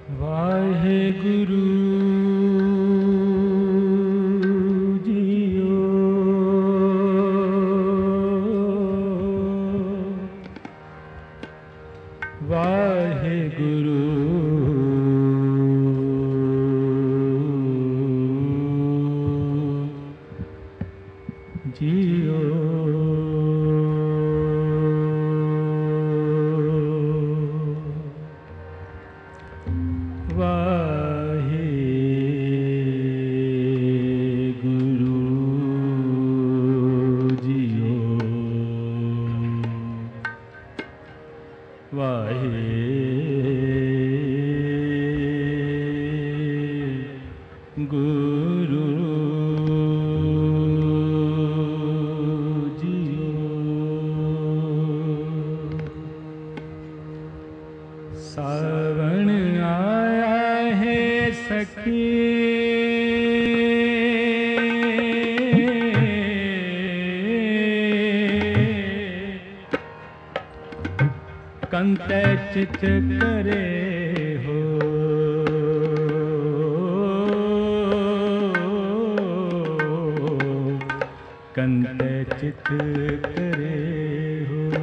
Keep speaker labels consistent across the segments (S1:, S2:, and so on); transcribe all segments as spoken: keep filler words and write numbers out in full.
S1: वाहेगुरु जियो वाहेगुरु जियो सावन आया है सखी कंते चित करे हो कंते चित करे हो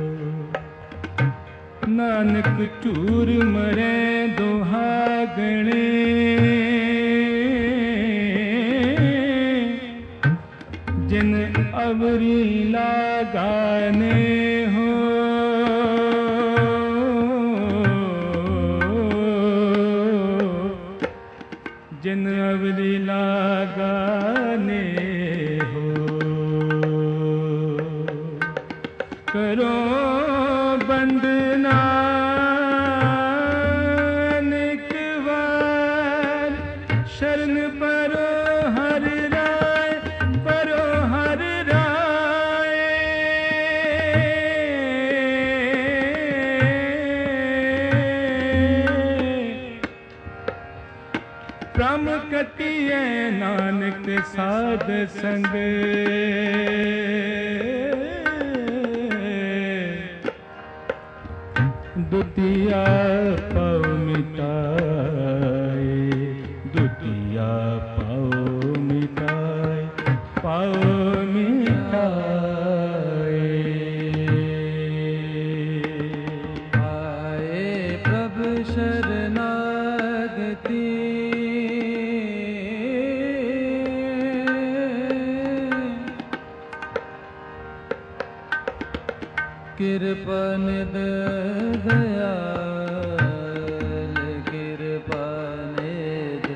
S1: नानक चूर मरे दोहागणे जिन अवरी लगाने हो जिन अवरी लगाने हो करो बंदना शरण परो हर राय परो हर राय प्रम कतिये नानक साध संग दुतिया पव मिटाए दुतिया पाओ मिटाए पाओ मिटाए
S2: आए प्रभु शरणागति कृपा निध दयाल कृपा निध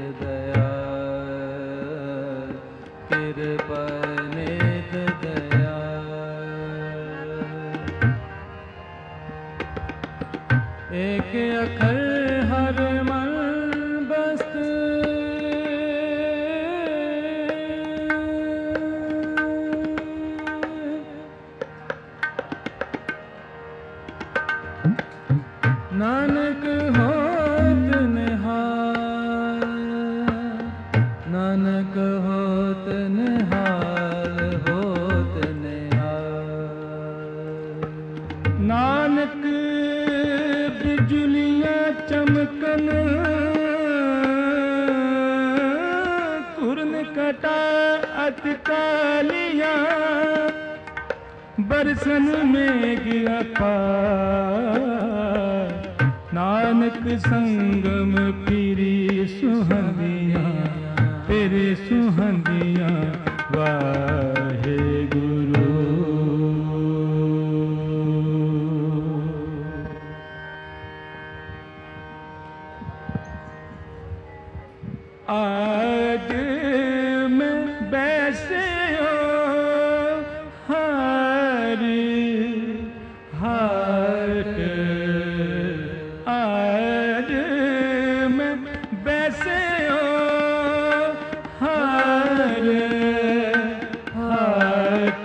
S2: दयाल कृपा निध दयाल एक अखर हर मन बस्त नानक होत निहाल नानक होत निहाल होत निहाल
S1: नानक बिजुलियाँ चमकन कुरन कटा अतकालियाँ बरसन मेघ अपार नानक संगम फिरी सुहंदियाँ फिरी सुहंदियाँ वाहे गुरु आज मैं बैसे हो हार हाट आज मैं बैसे हो हार हाट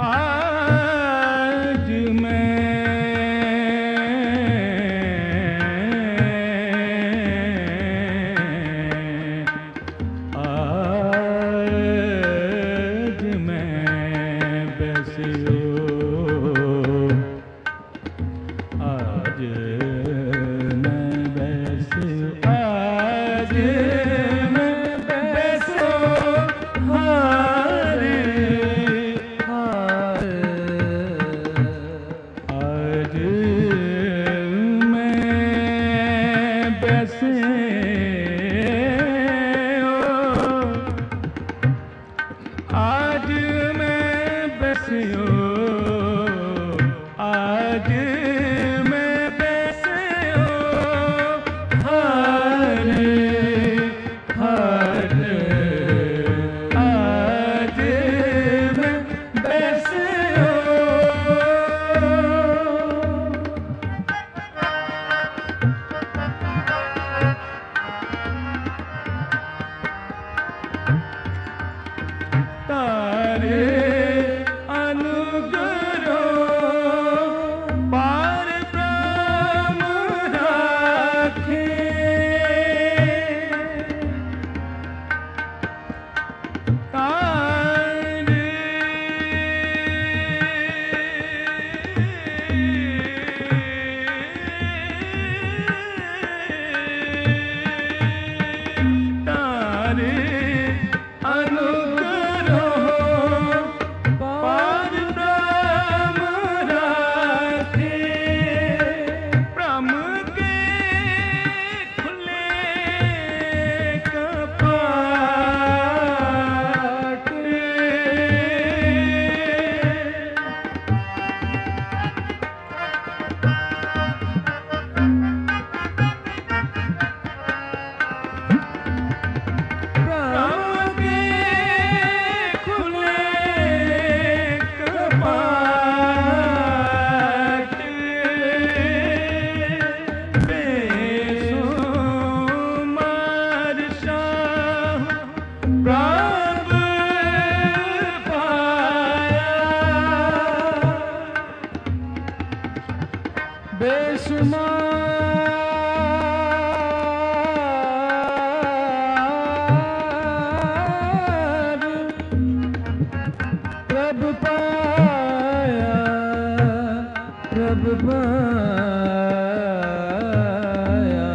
S1: आज मैं आज मैं बैसियो आज मैं बैसियो आज मैं बैसियो हारे आज मैं बैसियो आज मैं बैसियो आज मैं बैसियो हारे हारे आज मैं बैसियो तारे अनुग्रह पार ब्रह्म राखे तारे तारे अनुग्रह पार ब्रह्म राखे ब्रह्म के खुले कपाट ब्रह्म के खुले कपाट बेशुमार शाह प्रभ पाया बेशुमार प्रभ पाया प्रभ पाया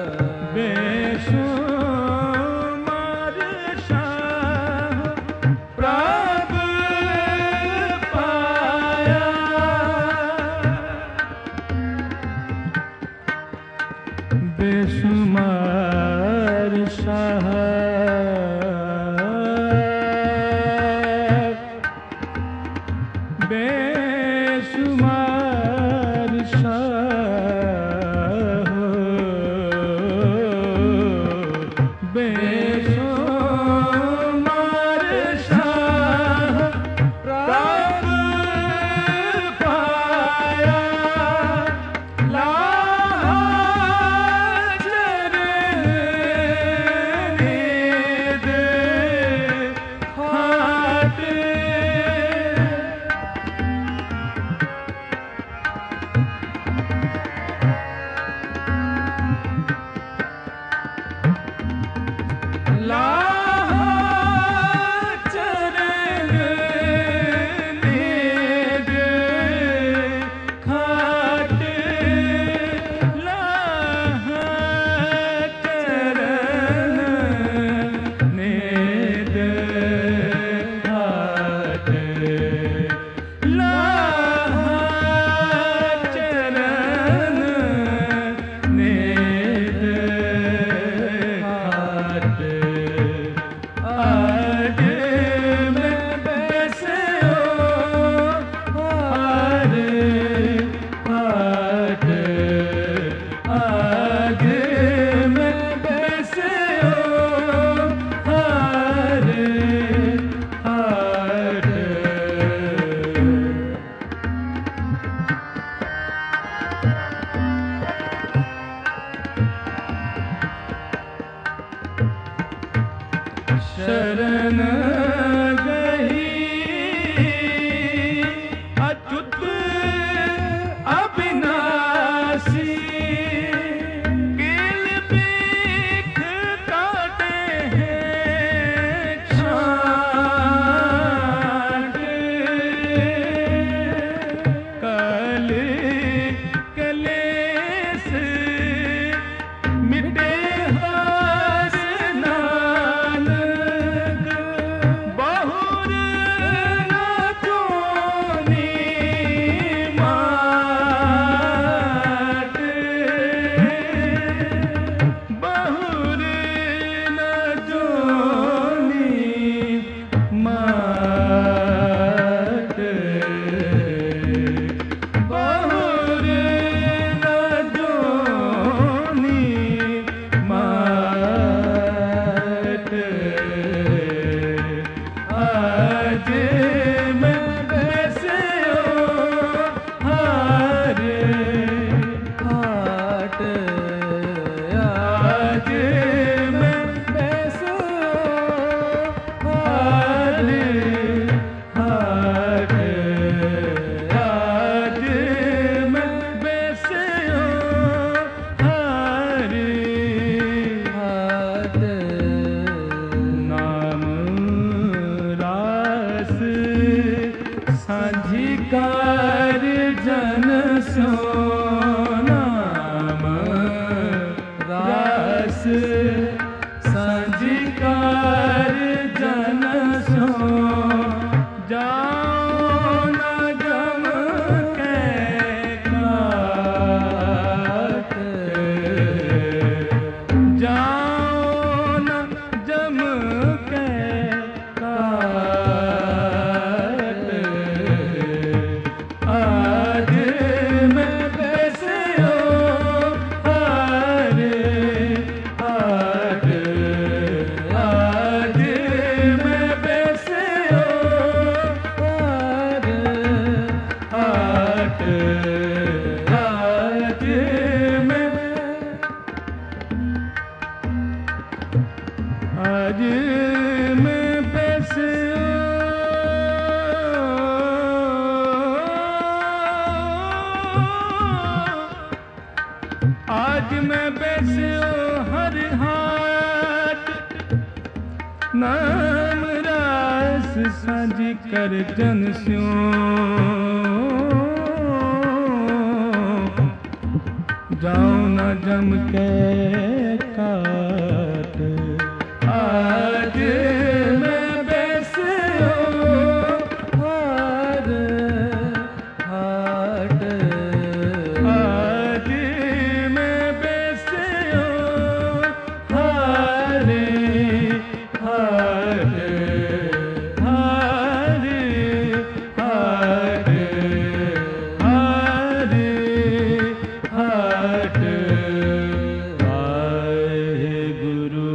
S1: बेशुमार शाह प्रभ पाया बेशुमार शाह बेशुमार शाह बेशुमार शाह प्रभ पाया लाजर निद हाट कार जन सो नाम रास संजिकार जन सो जाओ न जम के काट जाओ न जम के काट आज मैं बैसियो हार हाट आज मैं बैसियो हार हाट आज मैं आज मैं बैसियो आज मैं बैसियो हर हाट नाम रास साझी कर जन स्यों जाऊं न जम के काट आज मैं बैसियो
S2: हार हाट
S1: आज मैं बैसियो हारे हारे हारे हारे हारे हाट वाहेगुरु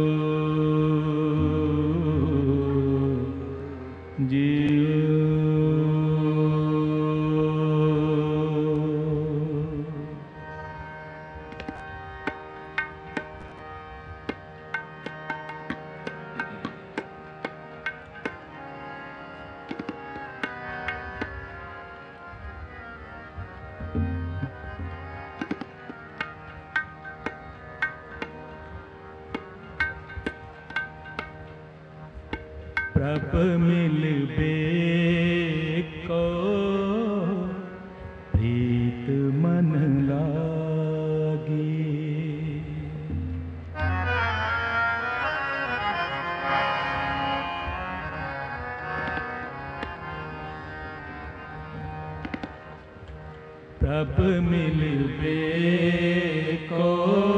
S1: प्रभ मिलबे को प्रीत मन लागी प्रभ मिलबे को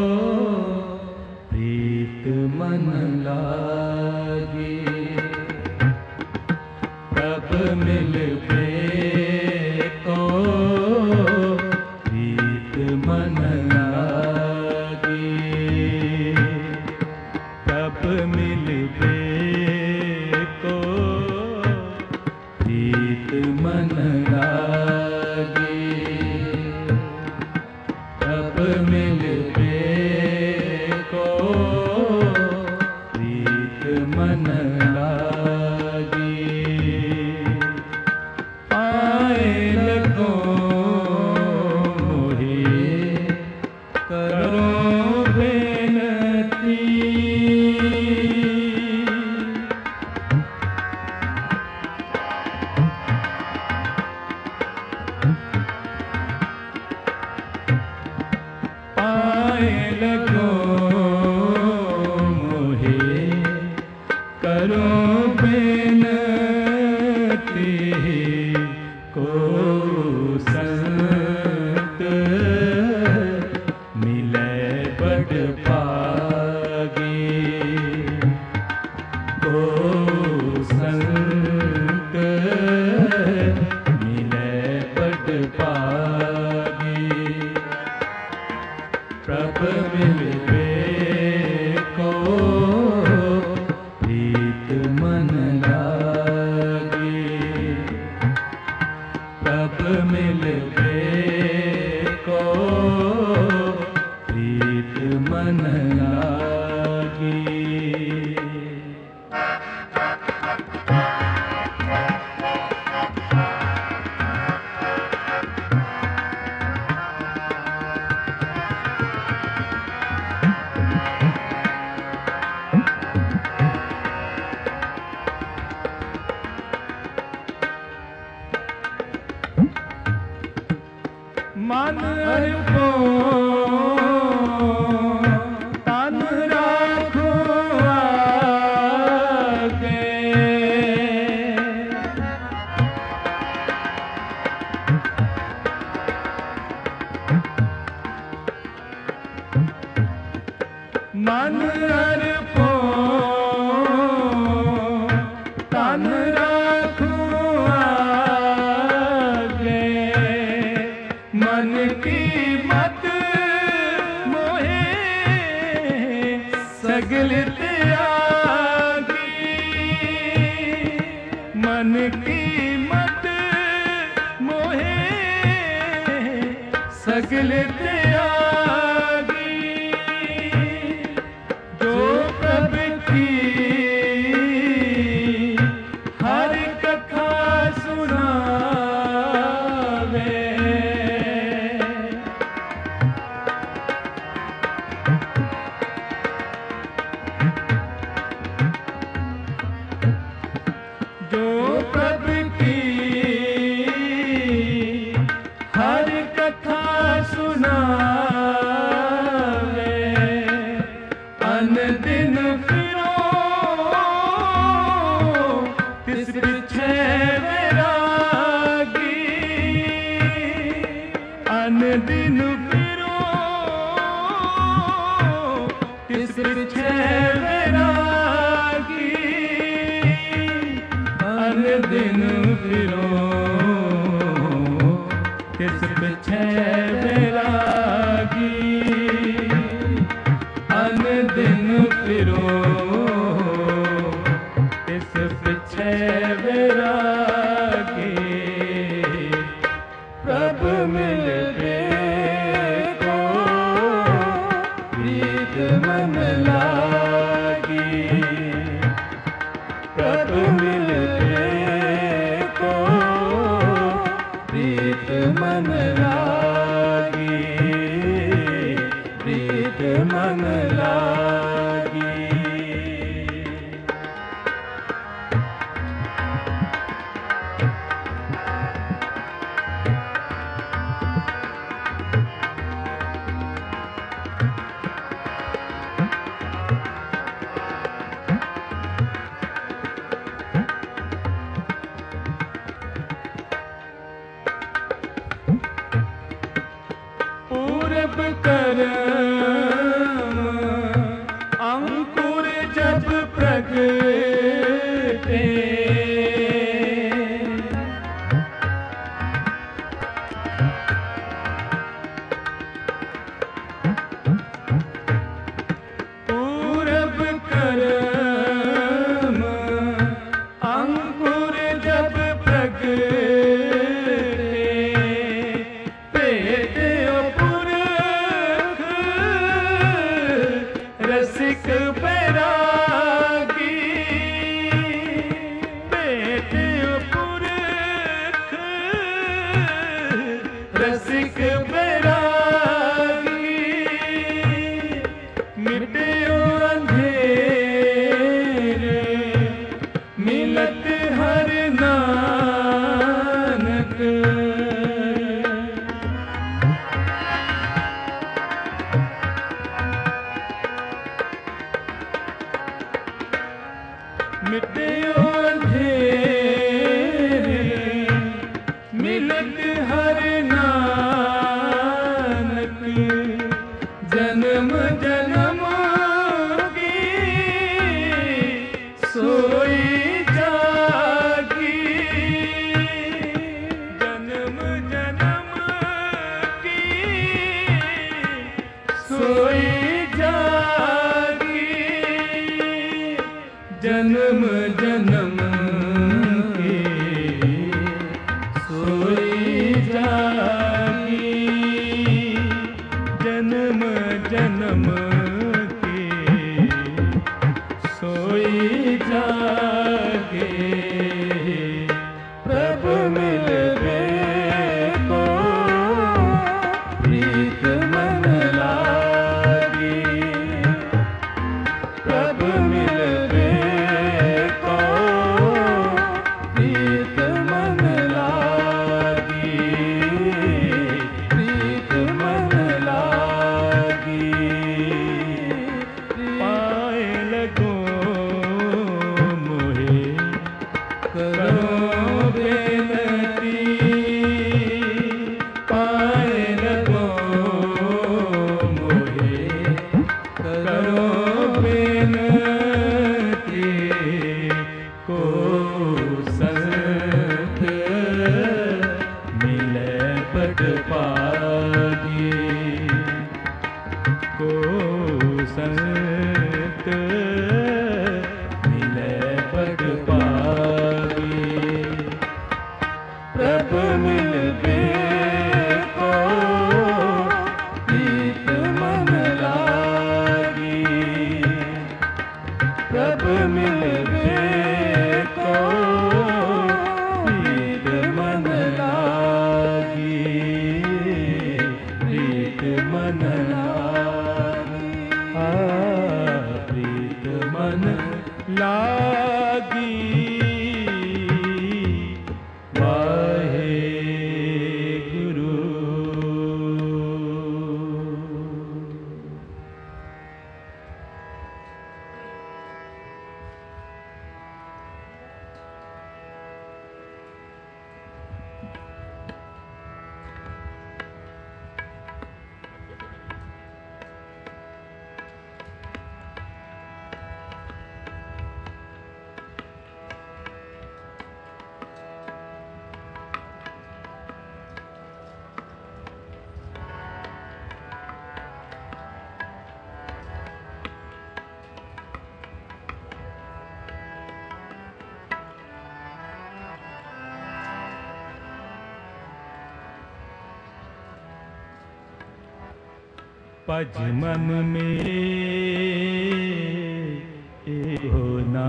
S1: प्रीत मन लागी प्रभ मिलबे को प्रीत मन लागी प्रभ मिलबे को प्रीत मन लागी प्रभ मिलबे को प्रीत मन लागी आए लगो मोहे करो बेनती आए लगो मोहे करो बेनती को संत मिले बड़ पागी को संत मिले बड़ पागी प्रभ मिलबे को प्रीत मन लागी प्रभ मिलबे को प्रीत मन लागी मन अर्पो तन राखो आगे। मन अर्पो तन राखो आगे। मन की मत मोहे सगल त्यागी। मन की मत मोहे सगल त्यागी। जो प्रभु की हर कथा सुनावे। जो प्रभु की हर कथा सुनावे। अन दिन फिरो तिस पिछे वैरागी। अन दिन फिरो तिस पिछे वैरागी। अन दिन फिरो तिस पिछे वैरागी। अन दिन फिरो तिस पिछे वैरागी। प्रभु मिलते को प्रीत मन लागी। प्रभु मिलते को प्रीत मन लागी। प्रीत मन लागी। पूरब करम अंकुर जब प्रगटे। पूरब करम अंकुर जब प्रगटे। रसिक बैरागी। पेट पुरख रसिक बैरागी। मिट्यो अंधेरे मिलत हर नानक। मिट्यो अंधेरे मिलत हर नानक। जन्म जन्म की सोई जागी। जन्म जन्म की सोई जागी। जन्म जन्म की सोई जागी। पद पागी को संत मिले पद पागी प्रभु मिलबे को प्रीत मन लागी प्रभु मिलबे को प्रीत मन लागी प्रीत मन लागी आ प्रीत मन लागी वाहे गुरु। पज मन में होना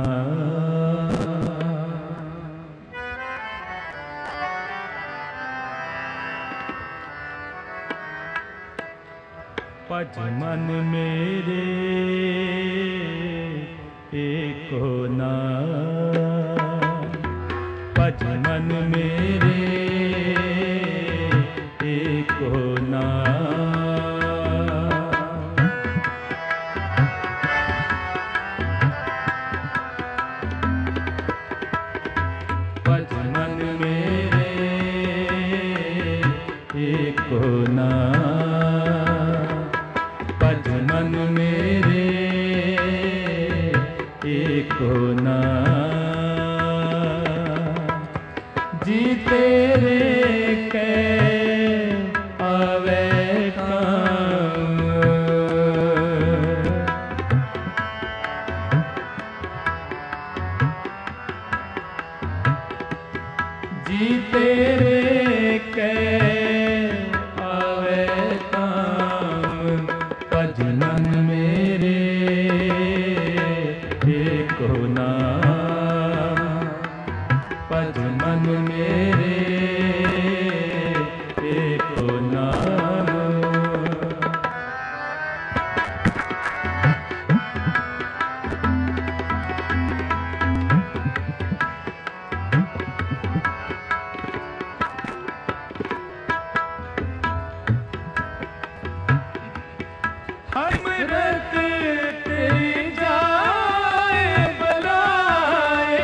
S1: पज मन मेरे एक होना पज मन मेरे एक होना होना पद मन मेरे एक होना जी तेरे के आवे काम जी तेरे के भजन मेरे एक होना भजन मेरे एक होना अमृत तेरी जाए बुलाए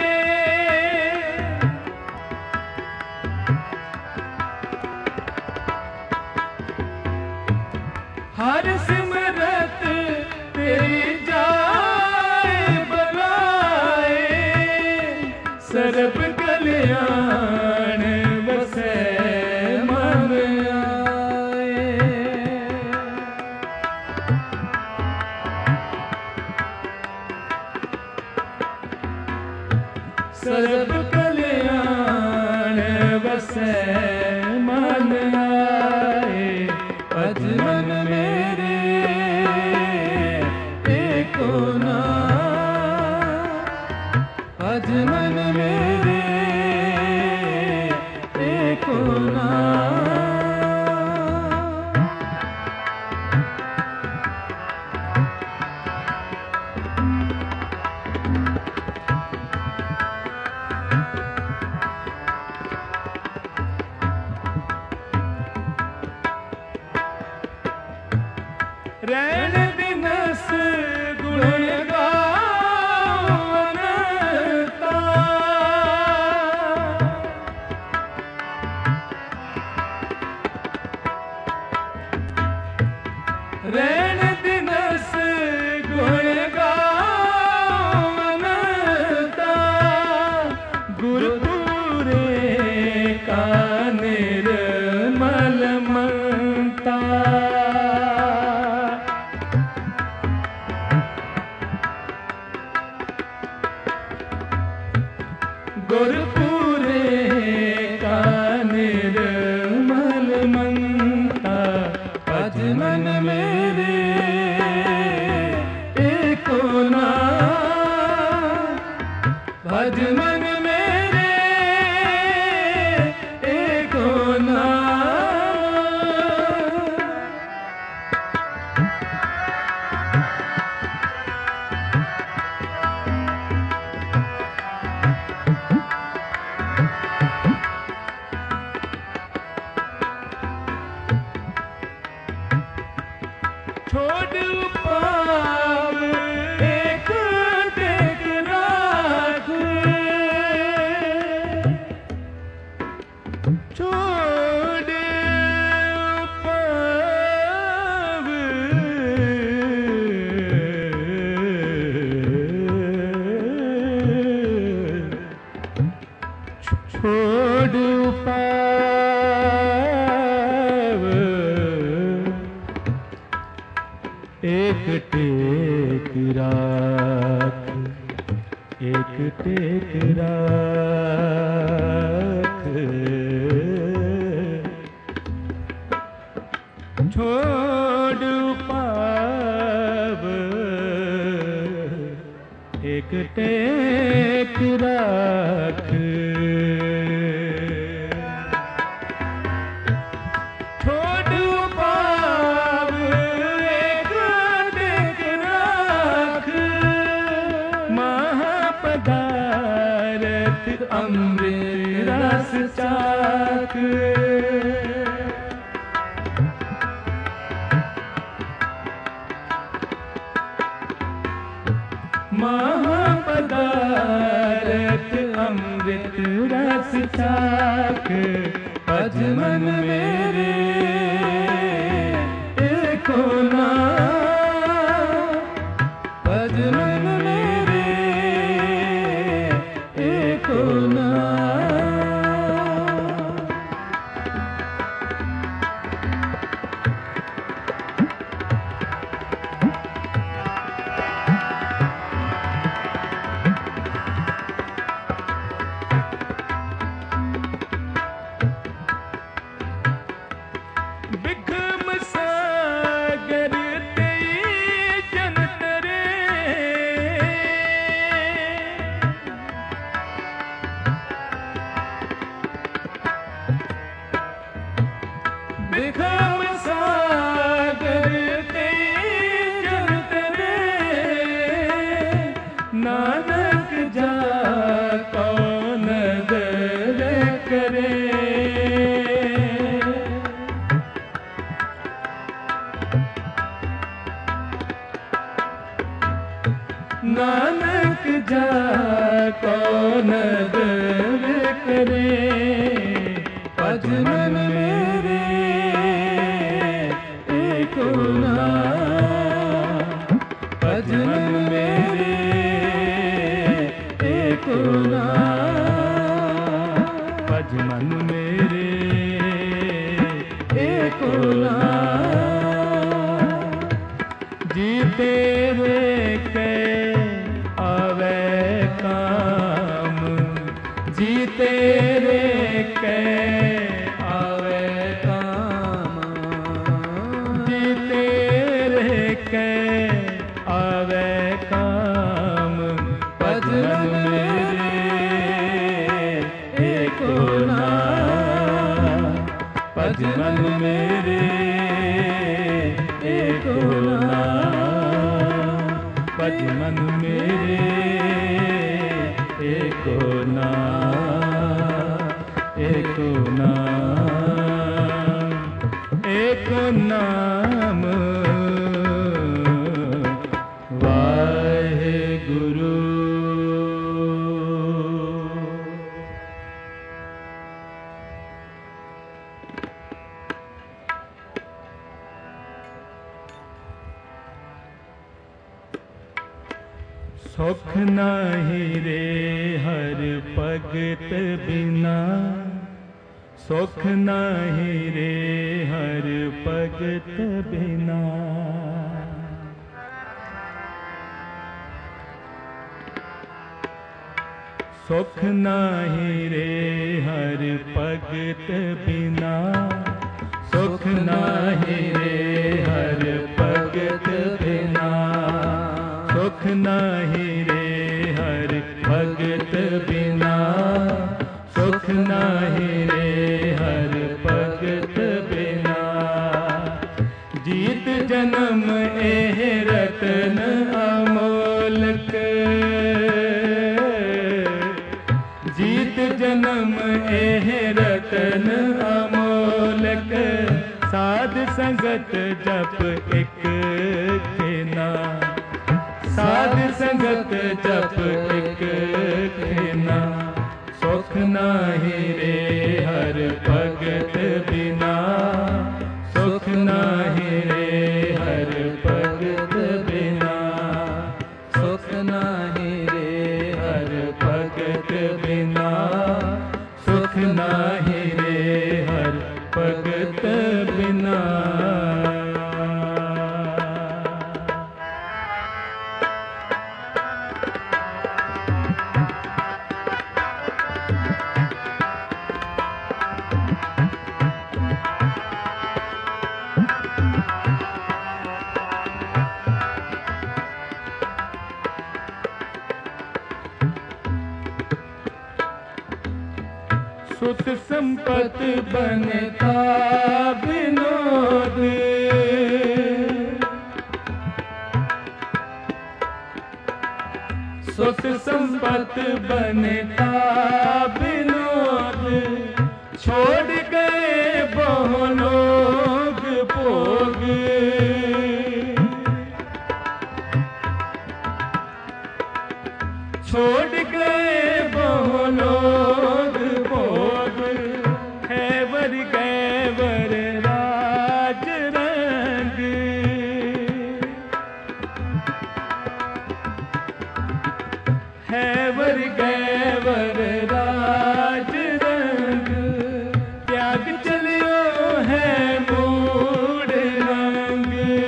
S1: हर सिमरत तेरी जाए बुलाए सर्ब कल्याण बसे मन सर्ब कल्याण बसे मन आए भजन मेरे एक होना भजन मेरे एक होना रैन दिनस गुण गावनता रैन दिनस गुण गावनता गुरपुरे का निर्मल छोड़ पाव एक टेक राख, छोड़ पाव छोड़ पाव एक टेक राख, एक टेक राख, छोड़ पाव एक टेक राख, छोड़ पाव एक टेक राख, महापदारथ अमृत रस चाख, महापदारथ अमृत रस चाख, अज मन मेरे एको नाम, अज मन मेरे एको नाम। बिखम सागर तेई जन तरे, बिखम सागर तेई जन तरे, नानक जा कौन दर करे, नानक जा कौन दर करे, अज मन मेरे एको नाम, अज मन मेरे एको नाम, अज मन मेरे एको नाम। जी तेरे के आवे काम, जी तेरे के आवे काम, जी तेरे के आवे काम, अज मन मेरे एको नाम, अज मन मेरे एको नाम, अज मन मेरे एको नाम, एको नाम, एको नाम वाहेगुरु। सुख नाही रे हर भगत बिना, सुख नाही रे हर भगत बिना, सुख नाही रे हर भगत बिना, सुख नाही रे हर भगत बिना, सुख नाही रे हर भगत बिना, सुख नाही रे हर भगत बिना। जीत जन्म एह रतन अमोलक, जीत जन्म एह रतन अमोलक, साध संगत जप एक खेना, साध संगत जप एक खेना, सुख नाही रे हर भगत बिना, सुख नाही रे हर भगत बिना,
S2: सुख नाही रे
S1: हर भगत बिना, सुख नाही रे हर भगत बिना। सुत संपत बनता विनोद, सुत संपत बनता विनोद, छोड़ गए बहु लोग भोग, छोड़ गए बहु लोग भोग, हैवर गैवर राज रंग, हैवर गैवर राज रंग, त्याग चलियो है मूड रंग,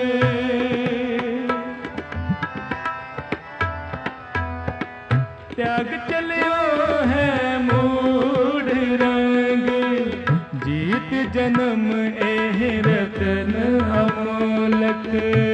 S1: त्याग चलियो है मूड रंग, जीत जन्म एह रतन अमोलक,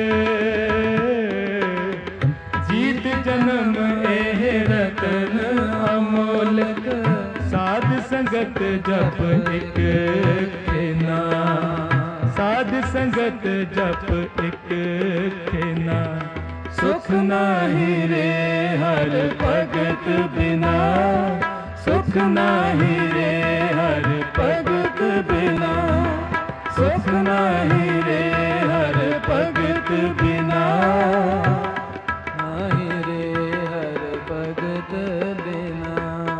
S1: जीत जन्म एह रतन अमोलक, साध संगत जप एक खेना, साध संगत जप एक खेना, सुख नाही रे हर भगत बिना, सुख नाही रे हर भगत बिना, सुख नाही रे हर भगत बिना,
S2: नाही रे हर भगत बिना।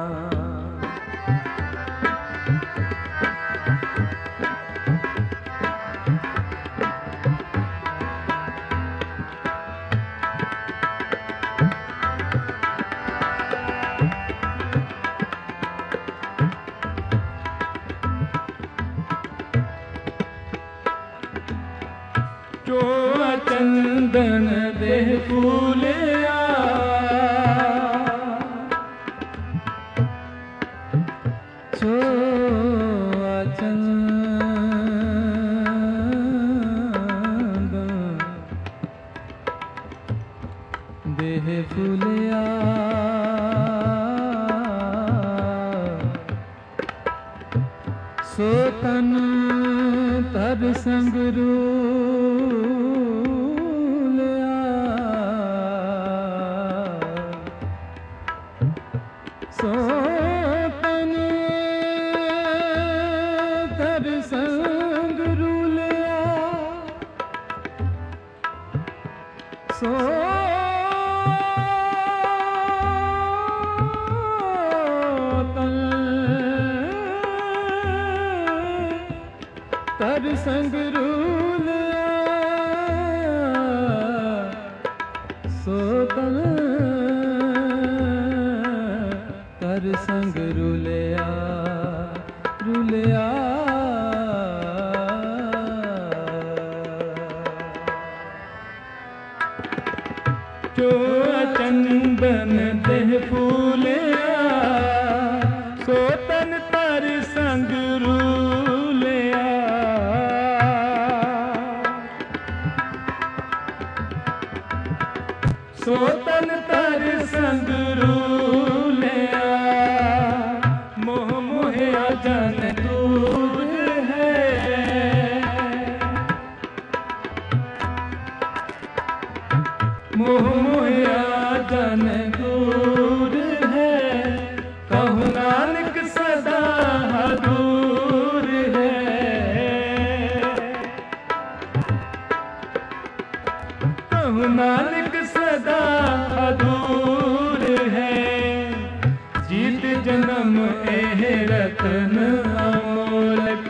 S1: जो चंदन देह फूलिया,
S2: जो चंदन देह फूलिया, सो तन तर संग रूलिया, सो तन तर संग रूलिया, सो तर संग रूलिया, सो तन तर संग रूलिया, रूलिया।
S1: जो चंदन देह फूलिया, सो तन तर संग रूलिया, नानक सदा अधूर है। जीत जन्म एह रतन अमोलक,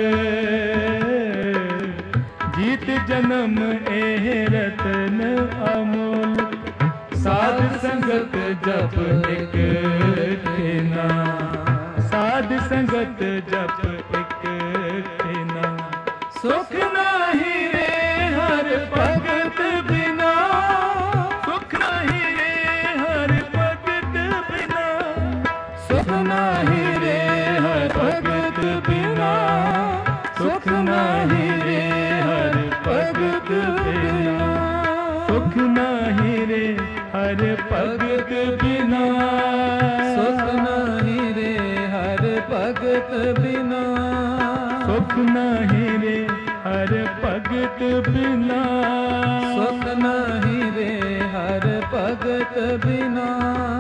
S1: जीत जन्म एह रतन अमोलक। साध संगत जप एक ठेना, साध संगत जप एक ठेना। सुख नाही रे हर भगत बिना, सुख नाही रे हर भगत बिना। सुख नाही रे हर भगत बिना, सुख नाही रे हर भगत बिना। सुख नाही रे हर भगत बिना,
S2: सुख नाही रे हर भगत बिना।
S1: सुख नाही रे हर भगत बिना,
S2: सुख नाही रे हर भगत बिना।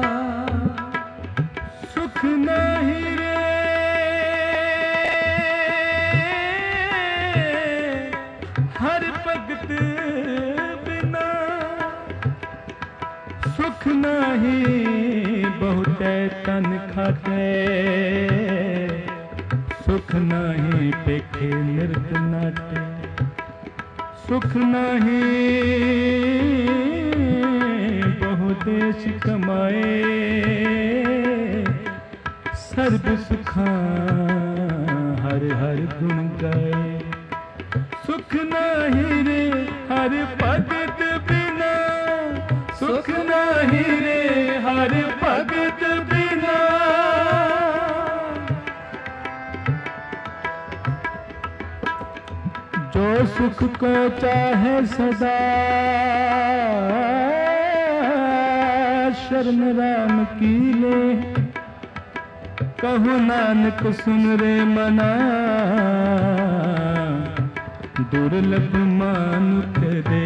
S1: सुख नाही रे हर भगत बिना। सुख नाही बहुते तन खाते, सुख नाही पेखे नृत नाटे। सुख नाही बहु देश कमाए, सर्ब सुखा हर हर गुण गाए। सुख नाही रे हर भगत बिना, सुख नाही रे हर भगत बिना। जो सुख को चाहे सदा, शरण राम की ले। कहु नानक सुन रे मना, दुर्लभ मानुख दे।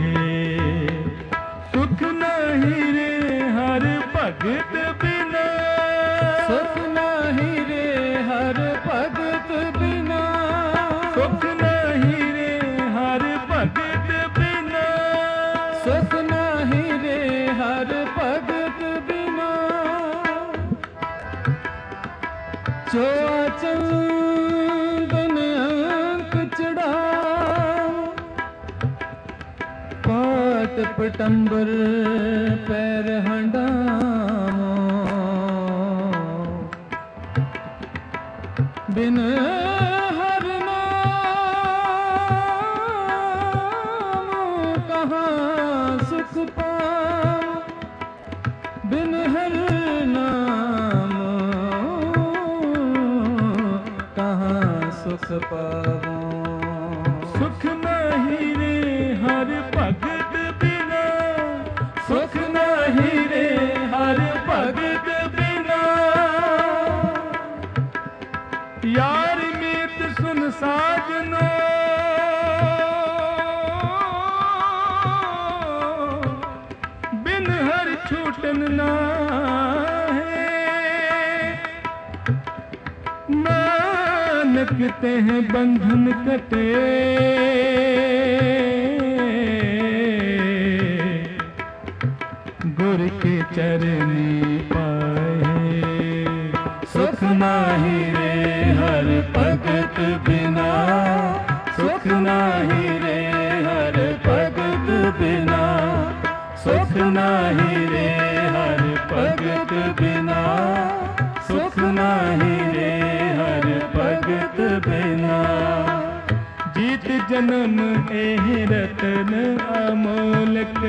S1: सुख नहीं रे हर भगत बिना,
S2: सुख नाही रे हर भगत बिना।
S1: सुख नहीं रे हर भगत बिना।
S2: सुख नाही रे हर भगत बिना। जो चंदन अंक चढ़ाओ, पाट पटंबर पैर हंडामो। बिन हर नाम कहाँ सुख पाओ, बिन हर नाम कहाँ सुख पाओ।
S1: सुख नहीं रे हर भगत बिना, सुख नहीं रे हर भगत बिना। यार मीत सुन साजनो, बिन हर छूटन ना है। नानक ते हैं बंधन कटे, गुर के चरनी पाए। सुख नाही रे हर भगत बिना, सुख नाही रे हर भगत बिना। सुख नाही रे हर भगत बिना, सुख नाही रे हर भगत बिना। जीत जन्म एह रतन अमोलक,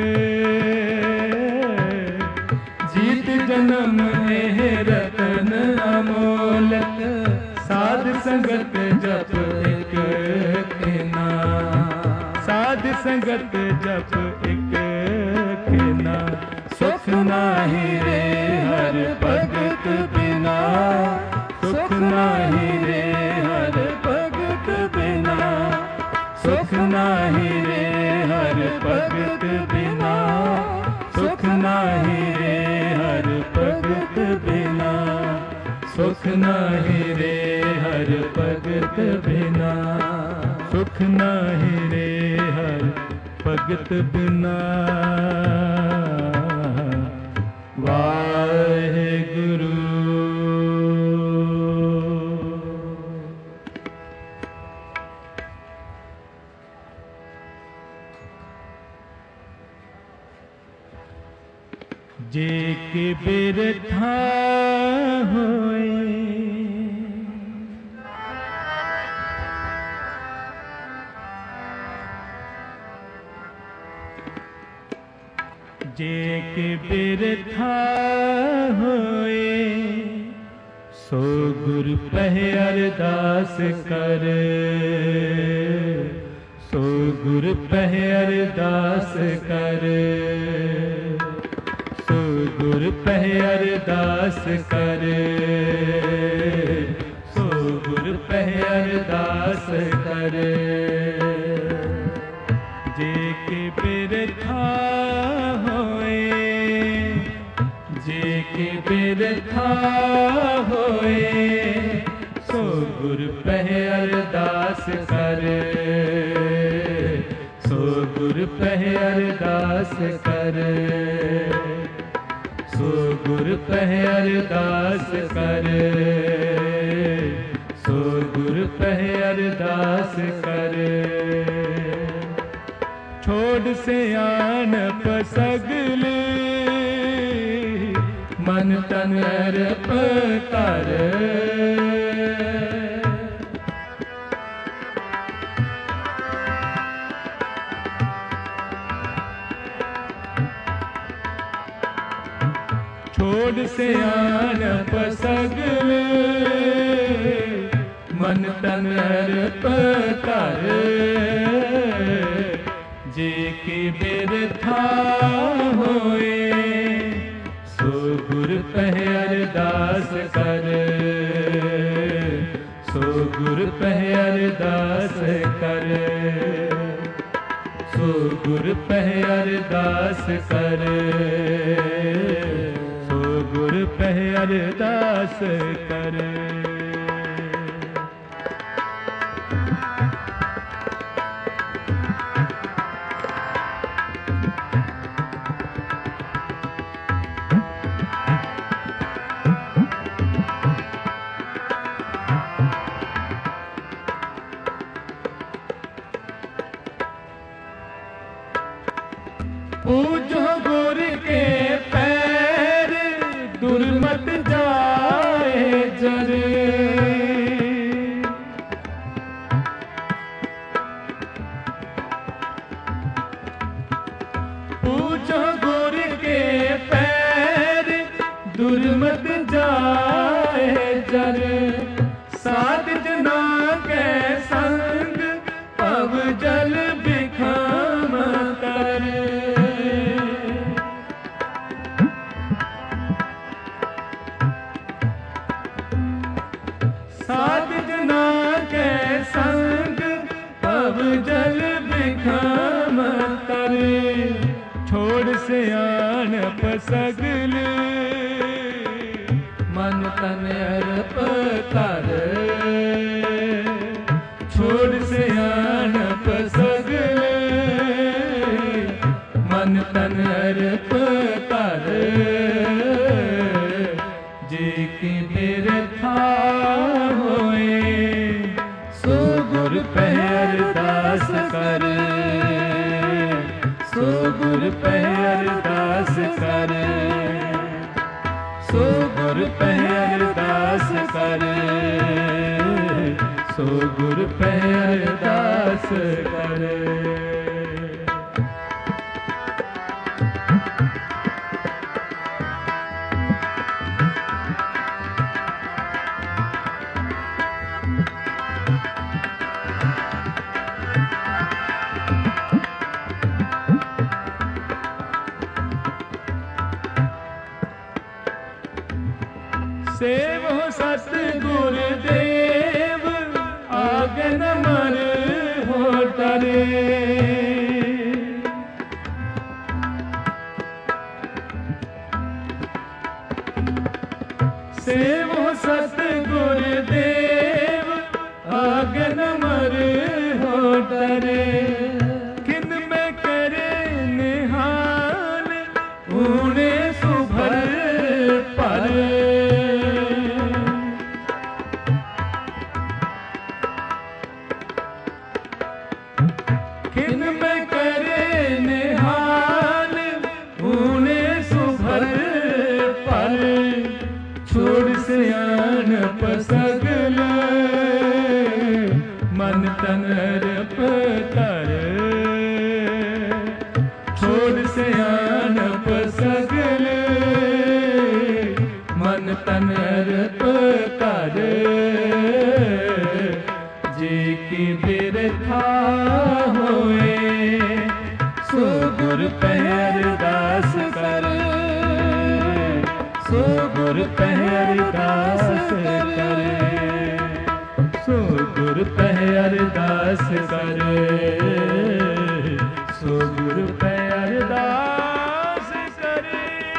S1: जीत जन्म एह रतन अमोलक। साध संगत जप एक खेना, साध संगत जप एक खेना। सुख नाही रे हर भगत बिना, सुख नाही रे हर भगत बिना। सुख नाही रे हर भगत बिना, सुख नाही रे हर भगत बिना। सुख नाही रे हर भगत बिना, सुख नाही रे हर भगत बिना वाहेगुरु। जे के बिरथा होए जे के बिरथा होए सो गुरु पह अरदास कर, सो गुरु पह अरदास कर, सो गुरु पह अरदास कर, सो गुरु पह अरदास कर। जे के बिरथा होए, जे के बिरथा होए सो गुरु पह अरदास कर, सो गुरु पह अरदास कर, सो गुरु पह अरदास कर, सो गुरु पह अरदास कर। छोड़ से आन पसगल मन तन अर्प कर, छोड़ से आन पसगल मन तन अर्प कर। जे के बिरथा होए सो गुरु पह अरदास कर, सो गुरु पह अरदास कर, सो गुरु पह अरदास कर, सो गुरु पह अरदास कर। पूजो गुरु के पैर दुर्मत जाए जरे, पूजो गुरु के पैर दुर्मत जाए जरे। साध जना के संग अब जल बिखाम कर, साध जना के संग अब जल बिखाम कर। छोड़ से आन पसगल मन तन अर्प कर, छोड़ से आन पसगल मन तन अर्प कर। जे के बिरथा होए सो गुरु पह अरदास कर, सो गुरु पह अरदास कर, सो गुरु पह अरदास कर, सो गुरु पह अरदास कर। सेवो सतगुर देव आगन मर हो तरे, सेवो सतगुर देव आगन मर हो तरे। किन में के दीन में करे निहाल, ऊने सुभर पर छोड़ सियाणप सगल, मन तन रप कर छोड़ सियाणप सगल, मन तन रप कर जी की बिरथा होए, सो गुर पहर दास कर, सो गुर पहर दास कर, सो गुर पहर दास कर, सो गुर पहर दास करे।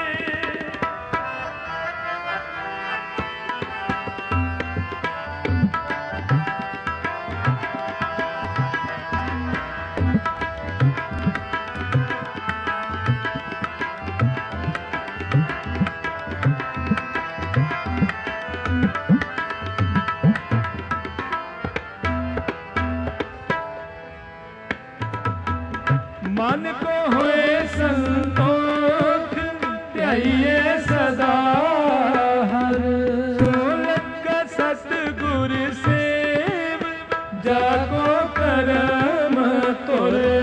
S1: मन को होए संतोष ध्याइए सदा हर, सोलक का सतगुर सेव जाको करम तोरे,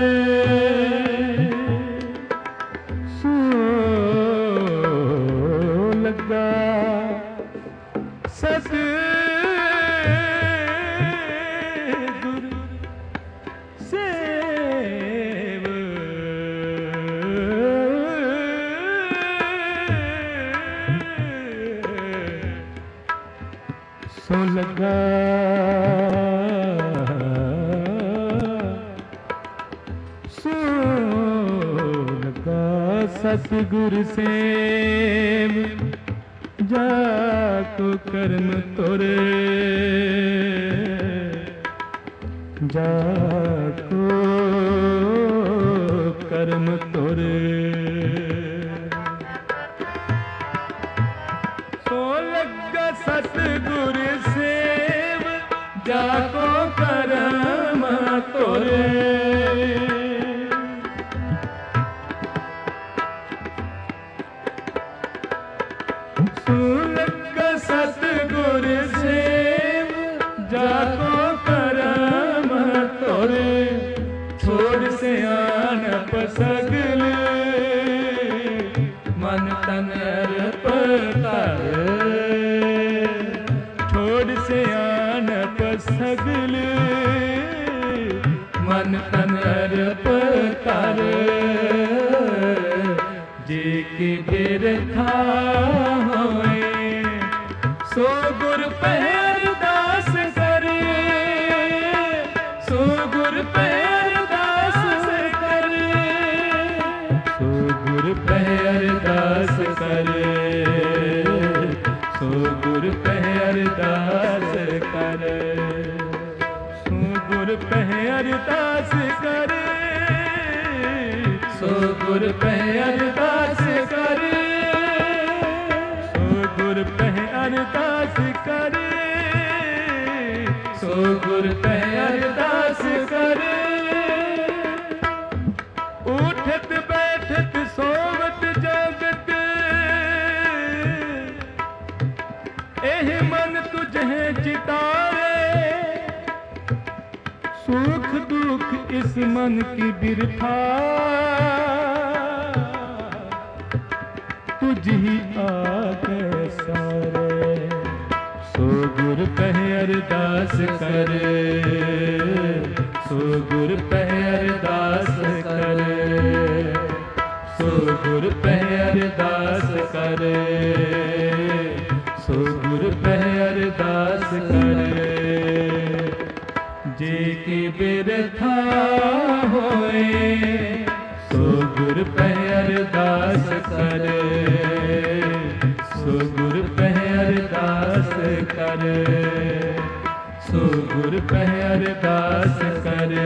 S1: सो लगा सतगुर सेव, सो लगा सो लगा सतगुर सेव जाको कर्म तोरे, जाको कर्म तोरे, सो लगा सतगुर सेव जाको करम तोरे, सो लगा सतगुर सेव जाको करम तोरे, छोड़ सियाणप सगल, मन तन रप कर, छोड़ सियाणप सगल, मन तन रप कर जी की बिरथा होए, सो गुर पहर दास करे, सो गुर पहर दास करे, सो गुर पहर दास करे, सो गुर पहर दास करे, सो गुर पहर दास करे, सो गुर पहर दास करे, सो गुर पहर दास करे, सो गुर पहर दास करे, उठत बैठत सोवत जागत, एह मन तुझे चितारे, सुख दुख इस मन की बिरथा, तुझ ही आगे सारे, सो गुर पहर दास करे, सो गुर पहर दास करे, सो गुर पहर दास करे, सो गुर पहर दास करे जे की बिरथा होए, सो गुर पहर दास करे, सो गुर पहर दास करे, सो गुर पहर दास करे,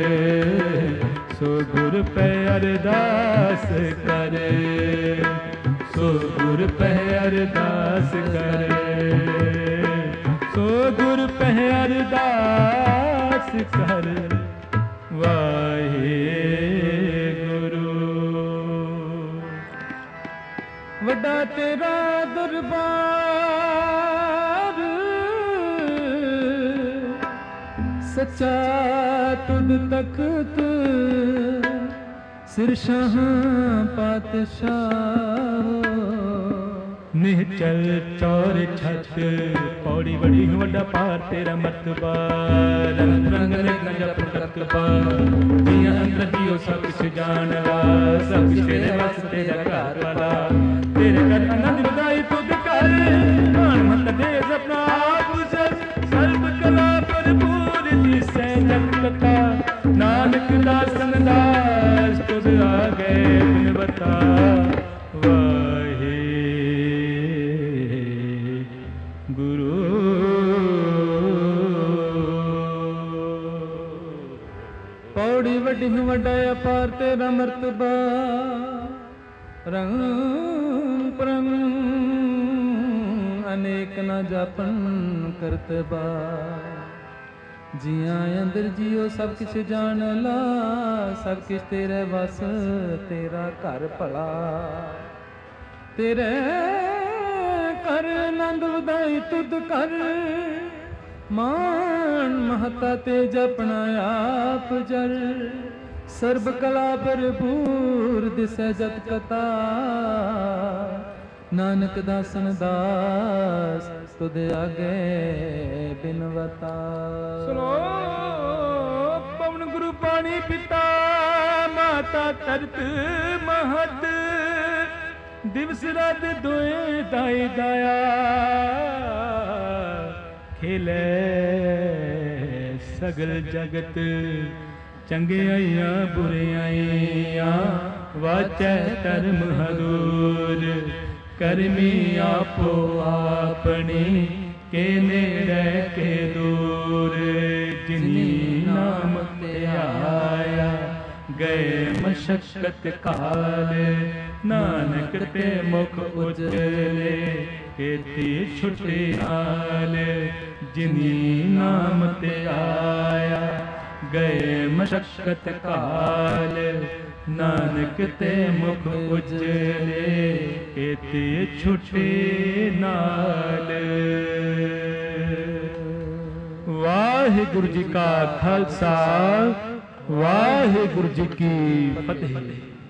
S1: सो गुर पहर दास करे, सो गुर पहर दास करे, सो गुर पहर दास करे। वाहे
S2: ਤੁਧ ਤਖਤ ਸਿਰ ਸ਼ਾਹ ਪਾਤਸ਼ਾਹ।
S1: ਨਿਹਚਲ ਚੌਰ ਛੱਤ ਪੌੜੀ ਬੜੀ ਵੱਡਾ ਪਾਰ ਤੇਰਾ ਮਰਤਬਾ। ਰੰਗ ਰੰਗ ਨੇ ਜਪ ਤਕਬਾ ਜੀਆਂ ਅੰਦਰ ਜੀਓ ਸਭ ਕੁਛ ਜਾਣਵਾ। ਸਭ ਕੁਛ ਤੇਰੇ ਵਸ ਤੇਰਾ ਘਰ ਵਾਲਾ ਤੇਰੇ ਘਰ ਆਨੰਦ ਵਧਾਈ ਤੁਧ ਕਰ। ਮਾਨ ਮਤ ਦੇ ਆਪਣਾ ਆਪ ਜਸ ਸਰਬ ਕਲਾ ਭਰਪੂਰ ਜਿਸੈ ਜਗ ਕਥਾ। ਨਾਨਕ ਦਾਸਨ ਦਾਸ ਤੁਧ ਆਗੇ ਬਿਨ ਬਤਾ।
S2: ਪੌੜੀ ਵੱਡੀ ਵੱਡਾ ਅਪਾਰ ਤੇਰਾ ਮਰਤਬਾ। ਰੰਗ ਪ੍ਰੰਗ ਅਨੇਕ ਨਾ ਜਾਪਨ ਕਰਤਬਾ। ਜੀਆਂ ਅੰਦਰ ਜੀਓ ਸਭ ਕੁਛ ਜਾਣ ਲਾ। ਸਭ ਕੁਛ ਤੇਰੇ ਵਸ ਤੇਰਾ ਘਰ ਭਲਾ। ਤੇਰੇ ਕਰ ਆਨੰਦ ਵਧਾਈ ਤੁਧ ਕਰ। ਮਾਨ ਮਹਤਾ ਤੇ ਜਪਣਾ ਆਪ ਜਰ। ਸਰਬ ਕਲਾ ਭਰਪੂਰ ਦਿਸੈ ਜਤ ਕਥਾ। ਨਾਨਕ ਦਾਸਨ ਦਾਸ ਤੁਧ ਆਗੇ ਬਿਨਵਤਾ।
S1: ਸੁਣੋ ਪਵਨ ਗੁਰੂ ਪਾਣੀ ਪਿਤਾ ਮਾਤਾ ਤਰਤ ਮਹਤ। ਦਿਵਸ ਰਾਤ ਦੋਏ ਦਾਈ ਦਾਇਆ। ਖੇਲੇ ਸਗਲ ਜਗਤ ਚੰਗਿਆਈਆਂ ਬੁਰਿਆਈਆਂ। ਵਾਚੈ ਧਰਮ ਹਦੂਰ ਕਰਮੀ ਆਪੋ ਆਪਣੀ। ਕੇ ਨੇੜੇ ਕੇ ਦੂਰ ਜਿਨੀ ਨਾਮ ਧਿਆਇਆ। ਗਏ ਮਸ਼ਕਤ ਕਾਲ ਨਾਨਕ ਤੇ ਮੁਖ ਉਜਲੇ। ਕੀਤੀ ਛੁੱਟੀ ਹਾਲ ਜਿਨੀ ਨਾਮ ਤੇ ਆਇਆ। ਗਏ ਮਸ਼ਕਤ ਕਾਲ ਨਾਨਕ ਤੇ ਮੁਖ ਉਜਲੇ। ਕੀਤੀ ਛੁੱਟੀ ਨਾਲ। ਵਾਹਿਗੁਰੂ ਜੀ ਕਾ ਖਾਲਸਾ ਵਾਹਿਗੁਰੂ ਜੀ ਕੀ ਫਤਿਹ।